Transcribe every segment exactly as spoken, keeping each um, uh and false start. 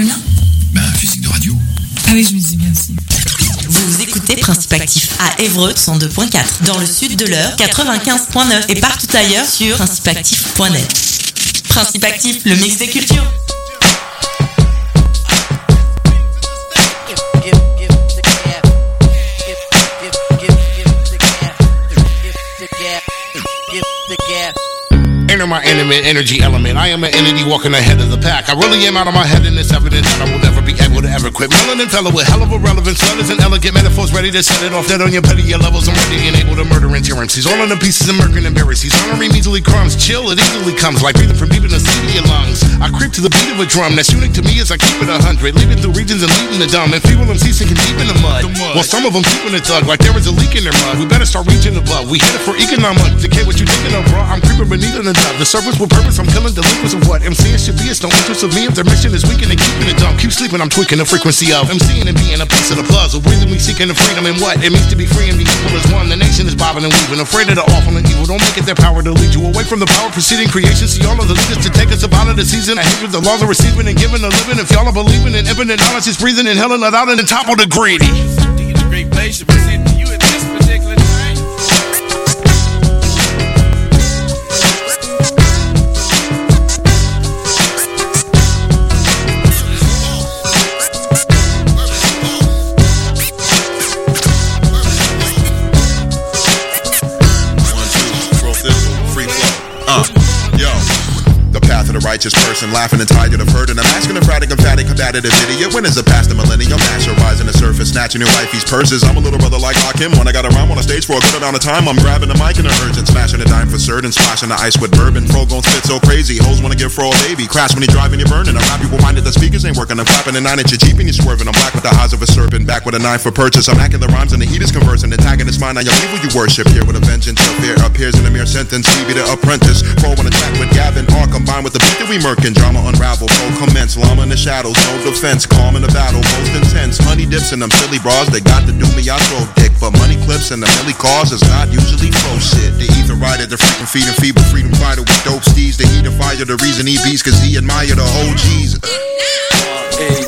combien? Ben, physique de radio. Ah oui, je me dis bien aussi. Vous écoutez Principe Actif à Évreux cent deux virgule quatre, dans le sud de l'Eure quatre-vingt-quinze virgule neuf et partout ailleurs sur principe actif point net. Principe Actif, le mix des cultures. Enter my intimate energy element. I am an entity walking ahead of the pack. I really am out of my head, and it's evident that I will never be able to ever quit. Melanin fellow with hell of a relevance, letters and elegant metaphors, ready to set it off dead on your pettier levels. I'm ready and able to murder endurance. He's all in the pieces and murking embarrassed. He's honoring measly crumbs. Chill, it easily comes like breathing from deep in the seat of your lungs. I creep to the beat of a drum that's unique to me as I keep it a hundred, leaving through regions and leaving the dumb and feeble M Cs sinking deep in the mud. While some of them keeping it thug like there is a leak in their mud. We better start reaching above. We hit it for economic. Decay what you thinking of, bro. I'm creeping beneath in the dove. The surface will purpose, I'm killing delinquents of what M C S should be. It's no interest of me if their mission is weakened and keeping it dumb. Keep sleeping, I'm tweaking the frequency of MCing and being a piece of the puzzle. Breathing me seeking the freedom and what it means to be free and be equal as one. The nation is bobbing and weaving, afraid of the awful and evil. Don't make it their power to lead you away from the power preceding creation. See all of the leaders to take us up out of the season. I hate the laws are receiving and giving a living. If y'all are believing in infinite knowledge, it's breathing and hell and let out and the top of the greedy. It's a great place to present to you at this particular time. Righteous person laughing and tired of hurting. I'm asking emphatic, emphatic, combative idiot. When is it past the millennium? Master rising the surface, snatching your wifey's purses. I'm a little brother like Hakim. When I got a rhyme on a stage for a good amount of time, I'm grabbing the mic in an urgent, smashing a dime for certain, splashing the ice with bourbon. Pro gon' spit so crazy, hoes wanna give for a baby. Crash when you driving, you're burning. I rap people minded the speakers ain't working. I'm clapping a nine inch, you're cheap and you're swerving. I'm black with the eyes of a serpent, back with a knife for purchase. I'm hacking the rhymes and the heat is conversing, attacking this mind on your people you worship. Here with a vengeance, your fear appears in a mere sentence. We be the apprentice, pro on a track with Gavin, all combined with the beat that we murking. Drama unravel, full commence, llama in the shadows, no defense, calm in the battle, most intense. Honey dips in them silly bras, they got to do me, I throw dick. But money clips and the milli cars is not usually flow shit. The ether rider, the freaking feeding feeble freedom fighter with dope steeds. The heat of fire, the reason he beats, cause he admire the O Gs. Hey.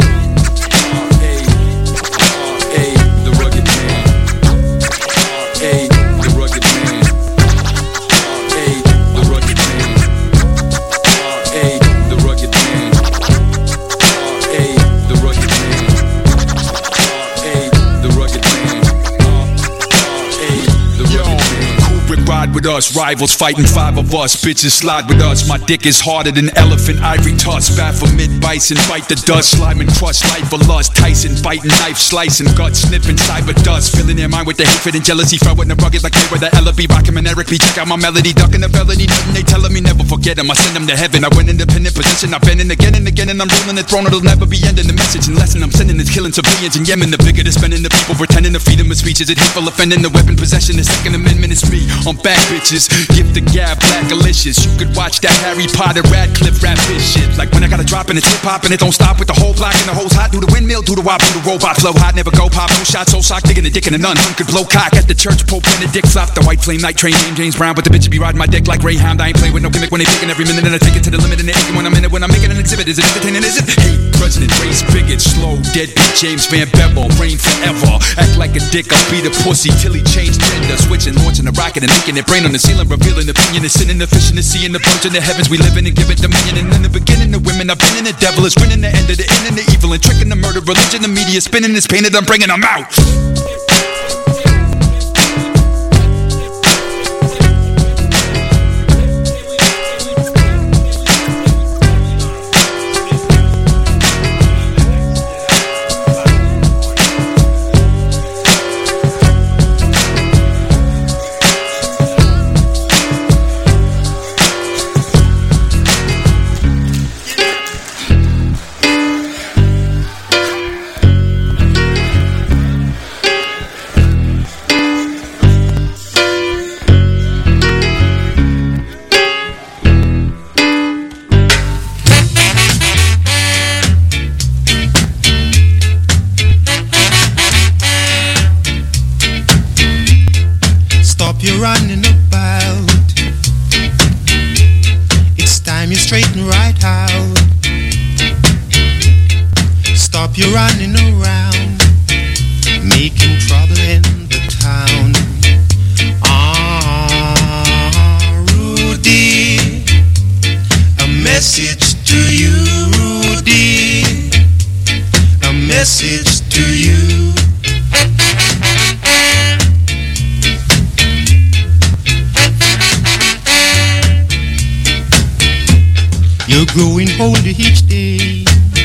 With us, rivals fighting five of us. Bitches slide with us. My dick is harder than elephant ivory tusk. Baphomet bison, bite the dust. Slime and crush life for lust. Tyson biting knife, slicing guts, sniffing cyber dust. Filling their mind with the hatred and jealousy. Throwing the rugged like they were the Ella B. Rockin' and Eric B. Check out my melody, ducking the felony. Nothing they telling me, never forget them. I send them to heaven. I went independent position. I've been in again and again, and I'm ruling the throne. It'll never be ending. The message and lesson I'm sending is killing civilians in Yemen. The bigger they're spending, the people pretending to feed them with speeches. It hateful offending. The weapon possession, the Second Amendment is me. I'm back, bitches. Gift the gab, black delicious. You could watch that Harry Potter, Radcliffe rap this shit. Like when I got a drop and it's hip hop and it don't stop with the whole block and the hoes hot. Do the windmill, do the wop, do the robot. Flow hot, never go pop. No shot, so sock, digging a dick in a nun. One could blow cock at the church. Pope Benedict flop the white flame night train. Name James Brown, but the bitch be riding my dick like Greyhound. I ain't playing with no gimmick when they picking every minute and I take it to the limit and they aching when I'm in it. When I'm making an exhibit, is it entertaining? Is it? Hate, president, race, bigot, slow, deadbeat, James Van Bevel, reign forever. Act like a dick, I'll beat a pussy till he changed gender. Switching, launching a rocket and making it brain on the ceiling, revealing opinion. The sin and the fish in the sea and the birds in the heavens. We living and giving dominion. And in the beginning, the women, I've been in the devil is winning the end of the end and the evil and tricking the murder, religion, the media spinning this painted. I'm bringing them out. Stop your running around, making trouble in the town. Ah, Rudy, a message to you, Rudy, a message to you. You're growing older each day.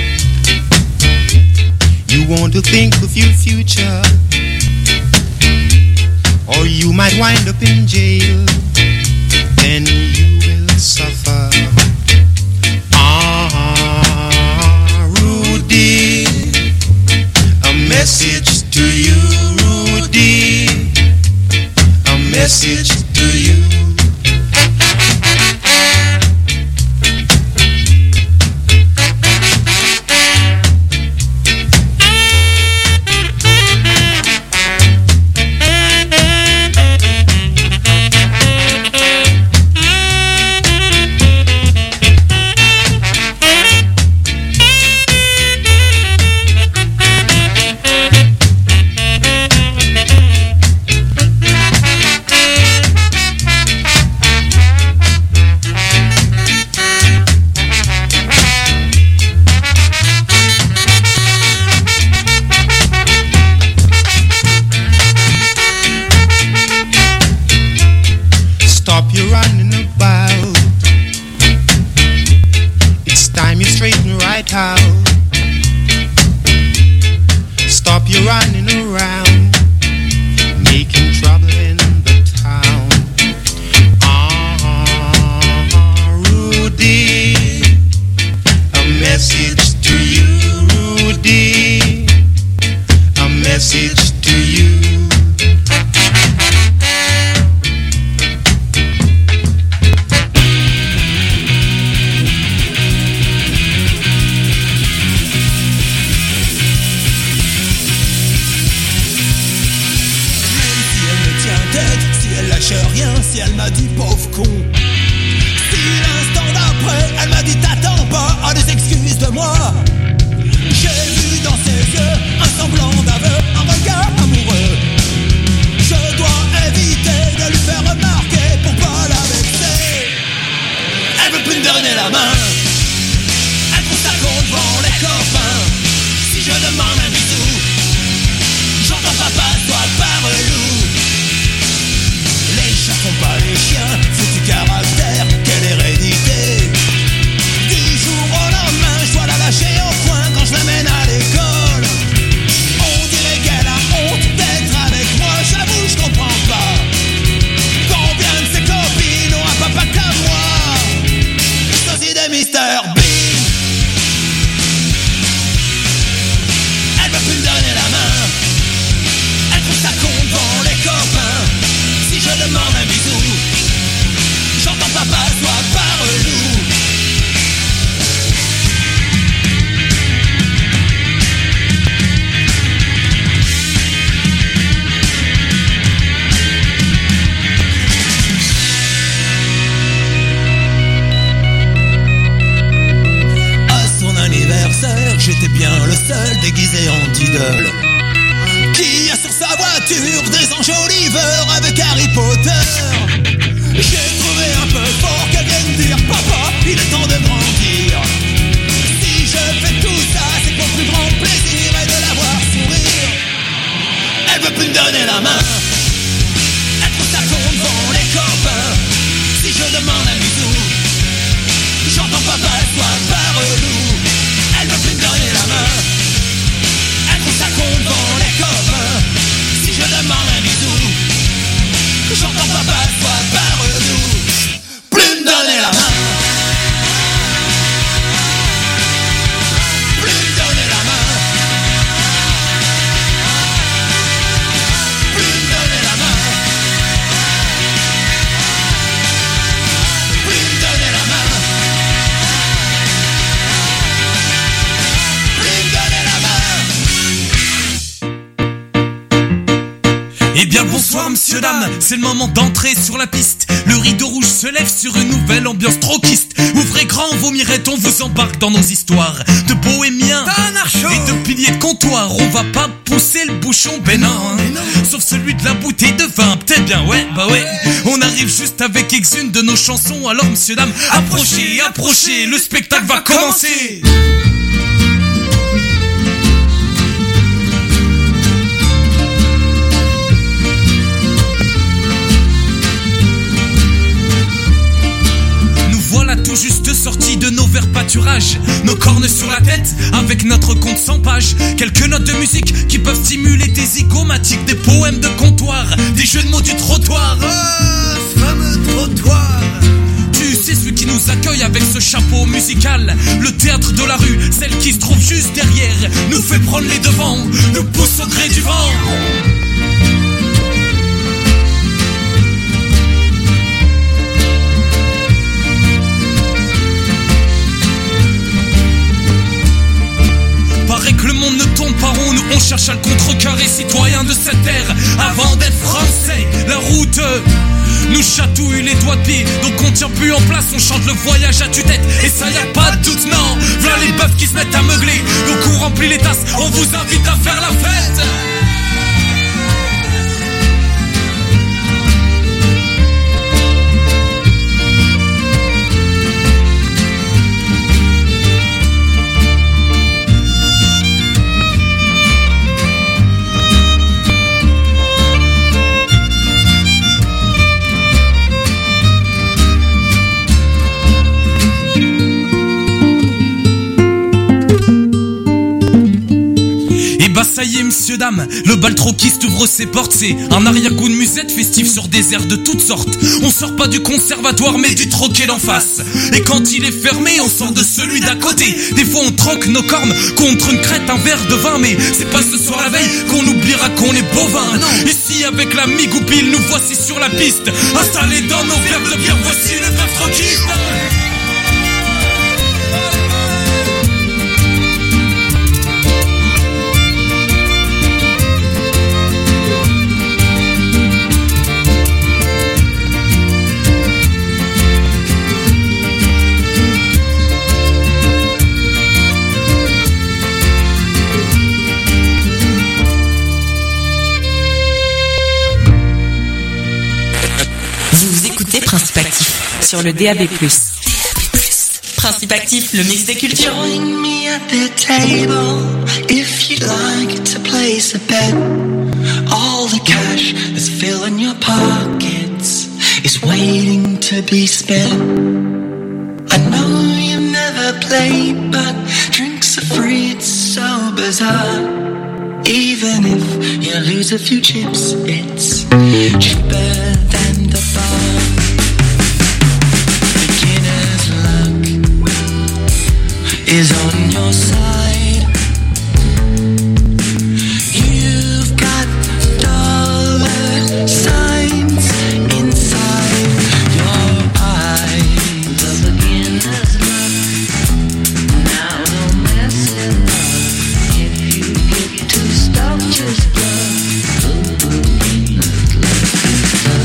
You want to think of your future, or you might wind up in jail. Then you will suffer. Ah, Rudy, a message to you, Rudy, a message to you. Stop your running around, making trouble in the town. Ah, Rudy, a message to you, Rudy, a message to you. Rien si elle m'a dit pauvre con. Si l'instant d'après elle m'a dit t'attends pas à des excuses de moi. J'ai vu dans ses yeux un semblant d'aveu, un regard amoureux. Je dois éviter de lui faire remarquer pour pas la vexer. Elle veut plus me donner la main, elle trouve ça con devant les copains. Si je demande un bisou, j'entends papa soit par loup. Les chats font pas les chiens, foutu caractère, quelle hérédité. Du jour au lendemain, je dois la lâcher au coin quand je l'amène à l'école. On dirait qu'elle a honte d'être avec moi, j'avoue je comprends pas. Combien de ses copines ont un papa comme moi? Sosie de mister Bean. Elle veut plus me donner la main, elle trouve ça con devant les copains. Si je demande un bisou, j'entends papa soit par loup. À son anniversaire, j'étais bien le seul déguisé en idole qui a sur sa voiture des enjoliveurs avec Harry Potter. J'ai trouvé un peu fort qu'elle vienne dire papa, il est temps de grandir. Si je fais tout ça, c'est pour plus grand plaisir et de la voir sourire. Elle veut plus me donner la main, elle trouve ça con devant les copains. Si je demande un bisou, j'entends papa soit par loup. Elle veut plus me donner la main, elle trouve ça con devant les copains. Si je demande un bisou, j'entends papa soit par loup. Plus me donner la main, plus me donner la main, plus me donner la main, plus me donner la main, plus me donner la main. Eh bien bonsoir monsieur dame, c'est le moment d'entrer sur la piste. Le rideau rouge se lève sur une nouvelle ambiance troquiste. Ouvrez grand, vomirait, on vous embarque dans nos histoires de bohémiens et de comptoir, on va pas pousser le bouchon, ben non, hein. Sauf celui de la bouteille de vin, peut-être bien, ouais, bah ouais. On arrive juste avec ex-une de nos chansons, alors monsieur, dame, approchez, approchez, le spectacle va commencer. Voilà tout juste sortis de nos verts pâturages, nos cornes sur la tête, avec notre compte cent pages. Quelques notes de musique qui peuvent stimuler des zygomatiques, des poèmes de comptoir, des jeux de mots du trottoir. Ah, ce fameux trottoir. Tu sais, celui qui nous accueille avec ce chapeau musical, le théâtre de la rue, celle qui se trouve juste derrière, nous fait prendre les devants, nous pousse au gré du vent. Paraît que le monde ne tourne pas rond, nous on cherche à le contrecarrer, citoyens de cette terre, avant d'être français. La route nous chatouille les doigts de pied, donc on tient plus en place, on chante le voyage à tue-tête, et ça y a pas de doute, non. V'là les bœufs qui se mettent à meugler, donc on remplit les tasses, on vous invite à faire la fête. Ça y est, messieurs, dames, le bal troquiste ouvre ses portes. C'est un arrière-goût de musette festif sur des airs de toutes sortes. On sort pas du conservatoire mais du troquet d'en face. Et quand il est fermé, on sort de celui d'à côté. Des fois on troque nos cornes contre une crête, un verre de vin. Mais c'est pas ce soir la veille qu'on oubliera qu'on est bovin. Ici avec la migoupille, nous voici sur la piste, installés dans nos verres de bière, voici le verre troquiste. Principe Actif sur le D A B plus. Principe Actif, le mix des cultures. Join me at the table if you'd like to place a bet. All the cash that's filling your pockets is waiting to be spent. I know you've never played, but drinks are free, it's so bizarre. Even if you lose a few chips, it's cheaper than the bar. Is on your side. You've got dollar signs inside your eyes. The beginner's luck. Now don't mess it up. If you get too stuck, just plug. The beginner's luck is done.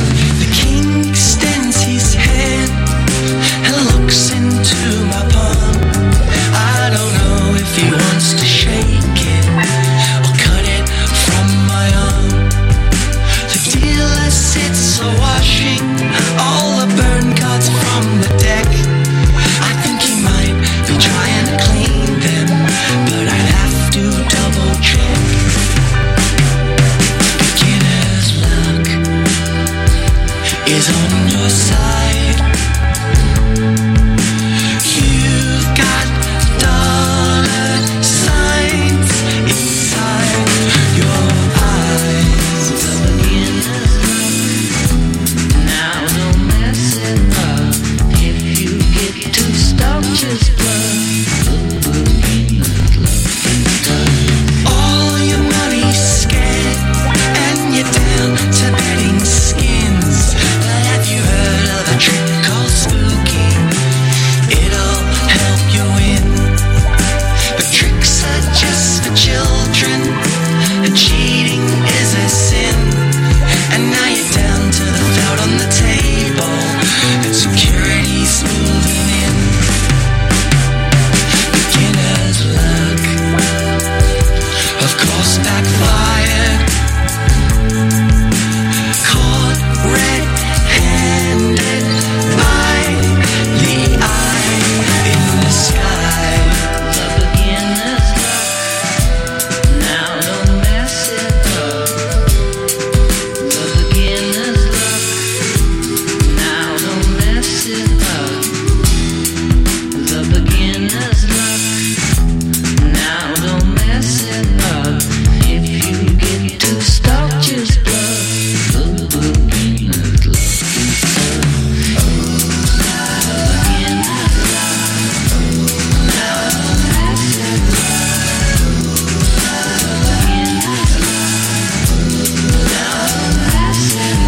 of course backfired. Caught red-handed by the eye in the sky. The beginner's luck, now don't mess it up. The beginner's luck, now don't mess it up. The beginner's luck, now don't mess it up. If you get too stuck, just bluff. The beginner's luck is tough. The beginner's luck, now don't mess it up. The beginner's luck, now don't mess it up.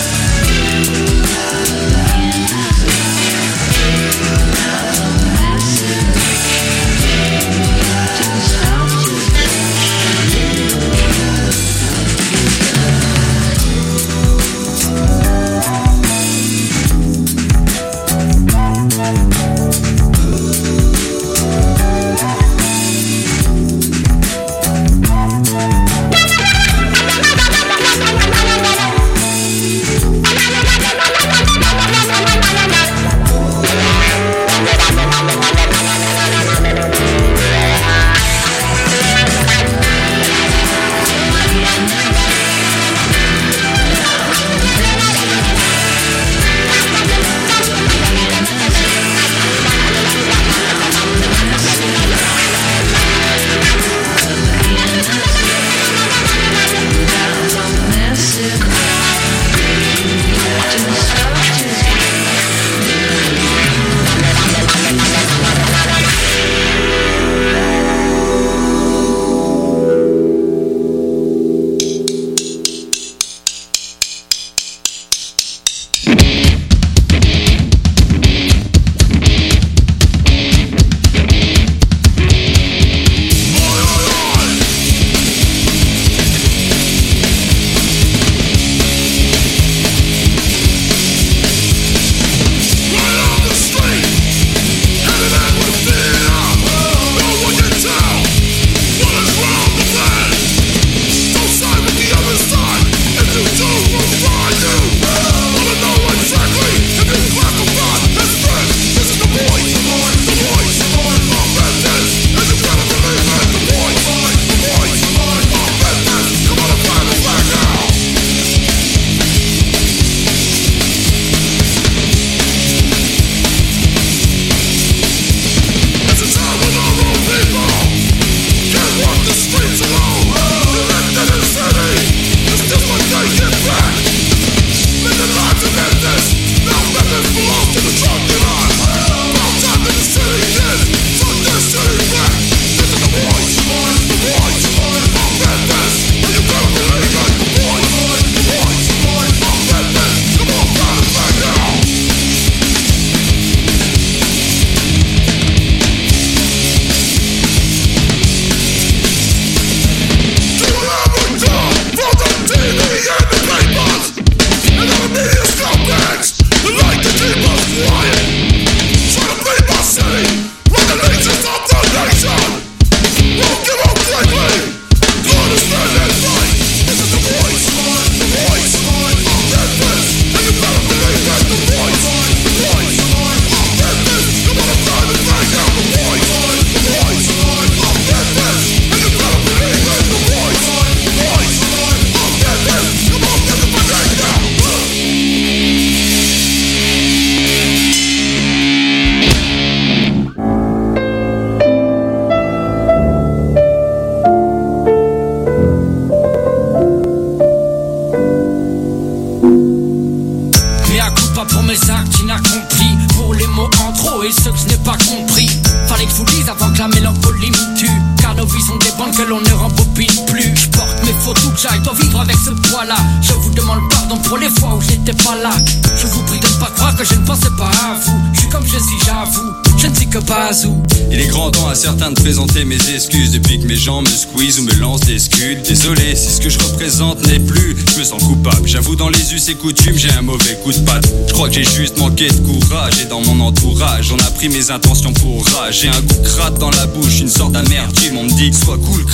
Il est grand temps à certains de présenter mes excuses depuis que mes gens me squeeze ou me lancent des scuds. Désolé si ce que je représente n'est plus, je me sens coupable. J'avoue dans les us et coutumes j'ai un mauvais coup de patte. Je crois que j'ai juste manqué de courage et dans mon entourage on a pris mes intentions pour rage. J'ai un goût de crade dans la bouche, une sorte d'amertume. On me dit sois cool crash, t'es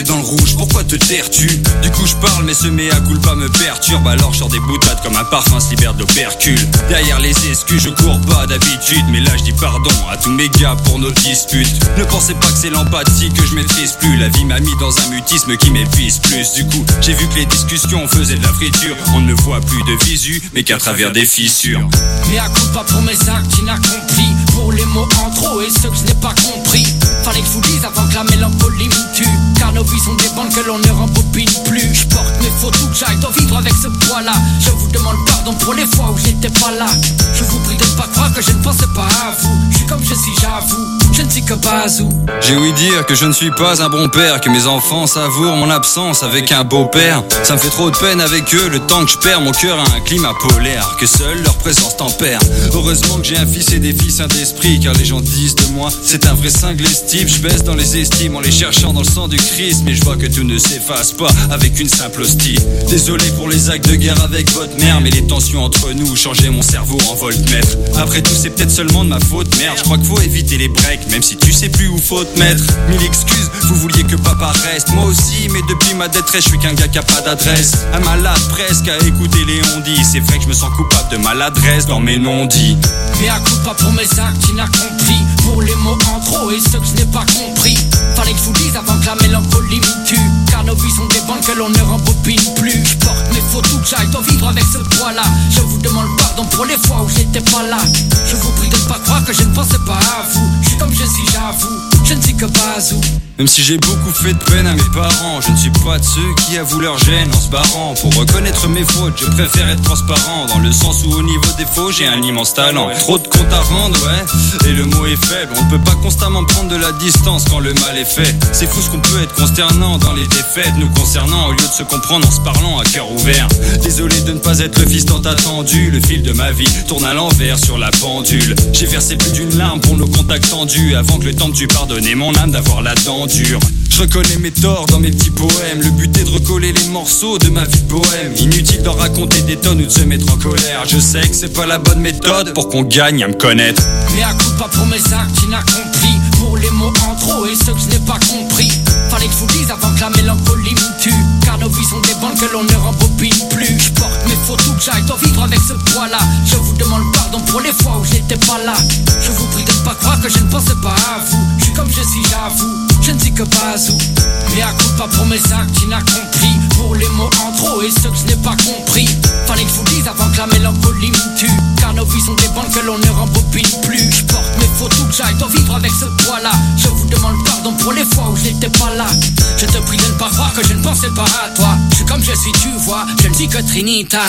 dans le rouge, pourquoi te taires-tu? Du coup je parle mais ce mea culpa me perturbe. Alors je sors des boutades comme un parfum se libère de l'opercule. Derrière les excuses je cours pas d'habitude, mais là je dis pardon à tous mes gars pour nos disputes. Ne pensez pas que c'est l'empathie que je maîtrise plus. La vie m'a mis dans un mutisme qui m'épuise plus. Du coup j'ai vu que les discussions faisaient de la friture. On ne voit plus de visu mais qu'à travers des fissures. Mais à coup pas pour mes actes inaccomplis, pour les mots en trop et ceux que je n'ai pas compris. Fallait que je vous dise avant que la mélancolie me tue, car nos vies sont des bandes que l'on ne rembobine plus. Je porte mes photos que j'aille dois vivre avec ce poids-là. Je vous demande pardon pour les fois où j'étais pas là. Je vous prie de ne pas croire que je ne pensais pas à vous. Je suis comme je suis, j'avoue, je ne suis que Bazou. J'ai ouï dire que je ne suis pas un bon père, que mes enfants savourent mon absence avec un beau-père. Ça me fait trop de peine avec eux, le temps que je perds. Mon cœur a un climat polaire, que seule leur présence tempère. Heureusement que j'ai un fils et des filles saints d'esprit, car les gens disent de moi c'est un vrai cinglé Steve. Je baisse dans les estimes en les cherchant dans le sang du Christ, mais je vois que tout ne s'efface pas avec une simple hostie. Désolé pour les actes de guerre avec votre mère, mais les tensions entre nous changeaient mon cerveau en voltmètre. Après tout c'est peut-être seulement de ma faute, merde. Je crois qu'il faut éviter les breaks, même si tu sais plus où faut te mettre. Mille excuses, vous vouliez que papa reste, moi aussi, mais depuis ma détresse je suis qu'un gars qui a pas d'adresse. Un malade presque à écouter les on-dit. C'est vrai que je me sens coupable de maladresse dans mes non-dits. Mais à coup pas pour mes actes inaccomplis, pour les mots en trop et ceux que je n'ai pas compris. Fallait que je vous dise avant que la mélancolie me tue, car nos vies sont des bandes que l'on ne rembobine plus. Je porte mes photos que j'aille dois vivre avec ce poids-là. Je vous demande pardon pour les fois où j'étais pas là. Je vous prie de ne pas croire que je ne pensais pas à vous. Je suis comme je suis, j'avoue, je ne suis que Bazou. Même si j'ai beaucoup fait de peine à mes parents, je ne suis pas de ceux qui avouent leur gêne en se barrant. Pour reconnaître mes fautes, je préfère être transparent, dans le sens où au niveau des faux, j'ai un immense talent. Trop de comptes à rendre, ouais, et le mot est faible. On ne peut pas constamment prendre de la distance quand le mal est fait. C'est fou ce qu'on peut être consternant dans les défaites nous concernant, au lieu de se comprendre en se parlant à cœur ouvert. Désolé de ne pas être le fils tant attendu, le fil de ma vie tourne à l'envers sur la pendule. J'ai versé plus d'une larme pour nos contacts tendus, avant que le temps dû pardonner mon âme d'avoir la dent dure. Je reconnais mes torts dans mes petits poèmes, le but est de recoller les morceaux de ma vie de bohème. Inutile d'en raconter des tonnes ou de se mettre en colère. Je sais que c'est pas la bonne méthode pour qu'on gagne à me connaître. Mais à coup pas pour mes actes inaccomplis, pour les mots en trop et ceux que je n'ai pas compris. Fallait que je vous dise avant que la mélancolie me tue, car nos vies sont des bandes que l'on ne rembobine plus. Je porte mes photos que j'aille dois vivre avec ce poids-là. Je vous demande pardon pour les fois où j'étais pas là. Je vous prie de ne pas croire que je ne pensais pas à vous. Je suis comme je suis, j'avoue, je ne suis que Bazou. Mais à coup pas pour mes actes inaccomplis, pour les mots en trop et ceux que je n'ai pas compris. Fallait que je vous dise avant que la mélancolie me tue, car nos vies sont des bandes que l'on ne rembobine plus. Je porte mes photos que j'aille dois vivre avec ce poids-là. Je vous demande pardon pour les fois où j'étais pas là. Je te prie de ne pas croire que je ne pensais pas à toi. Je suis comme je suis, tu vois, je ne suis que Trinita.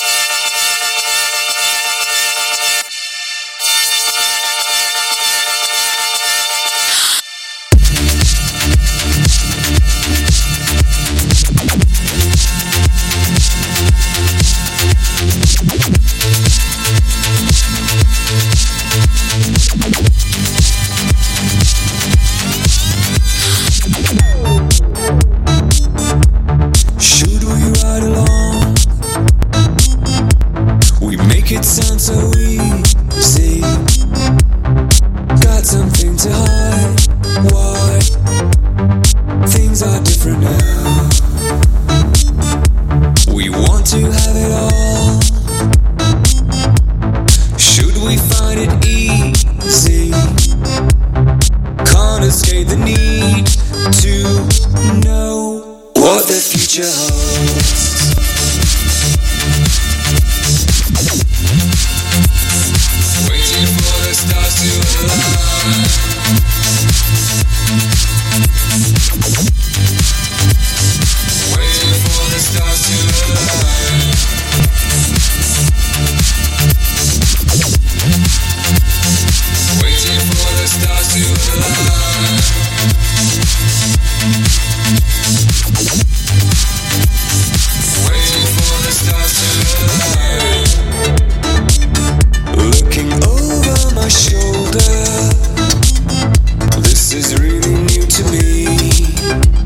Should we ride along? We make it sound so easy. Got something to hide. Why? Things are different now. We want to have it all. Should we find it easy? Can't escape the need to know what the future holds. Waiting for the stars to align. Waiting for the stars to align. Waiting for the stars to align. Waiting for the stars to align. Looking over my shoulder, this is really new to me.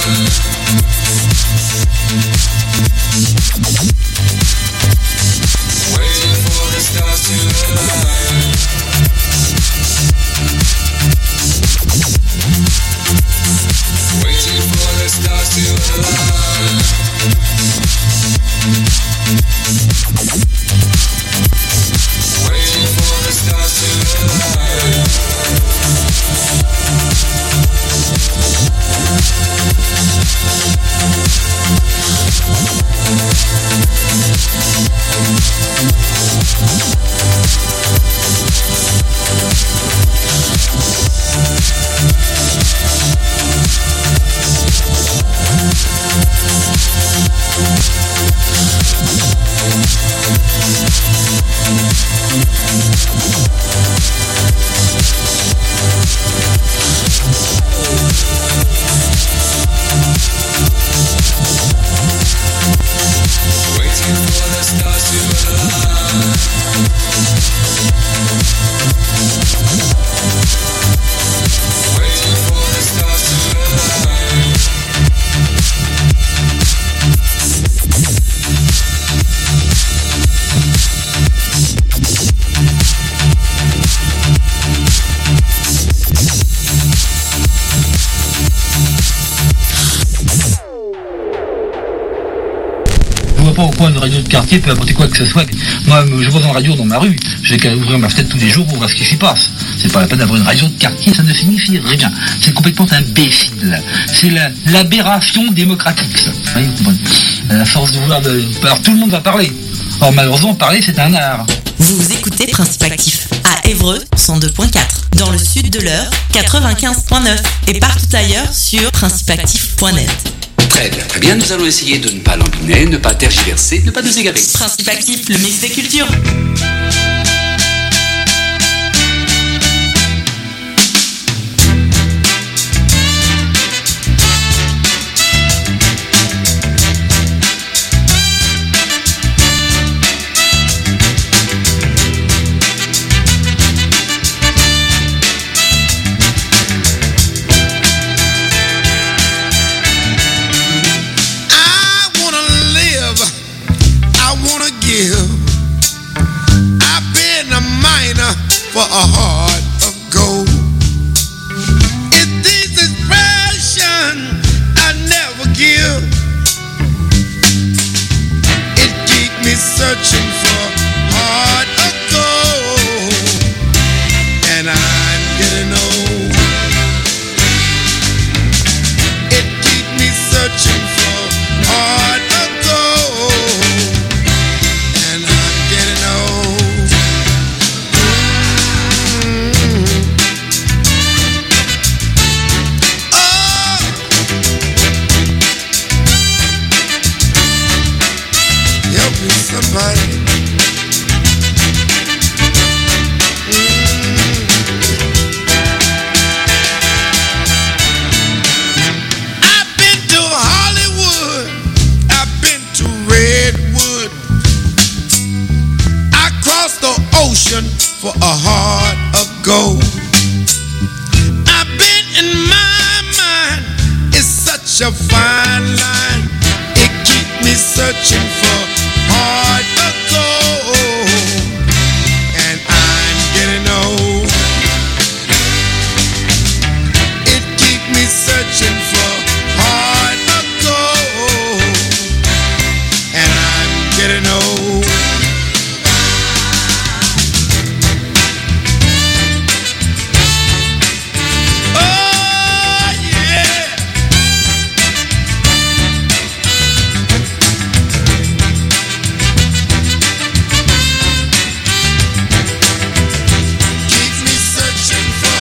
Waiting for the stars to align. Waiting for the stars to align. Waiting for the stars to align. Pas pourquoi une radio de quartier peut apporter quoi que ce soit. Moi, je vois une radio dans ma rue, j'ai qu'à ouvrir ma fenêtre tous les jours pour voir ce qui s'y passe. C'est pas la peine d'avoir une radio de quartier, ça ne signifie rien. C'est complètement imbécile. C'est la, l'aberration démocratique, ça. Oui, vous comprenez. À la force de vouloir... De... Alors tout le monde va parler. Or malheureusement, parler, c'est un art. Vous écoutez Principe Actif à Évreux cent deux point quatre, dans le sud de l'Eure quatre-vingt-quinze point neuf et partout ailleurs sur principe actif point net. Très bien, très bien, nous allons essayer de ne pas lambiner, ne pas tergiverser, ne pas nous égarer. Principe Actif, le mix des cultures. I've been a miner for a heart of gold. It's this expression I never give. It keeps me searching for heart of gold. And I'm getting old. It keeps me searching for heart of gold. Somebody. Mm. I've been to Hollywood, I've been to Redwood, I crossed the ocean for a heart of gold. I've been in my mind, it's such a fine line, it keeps me searching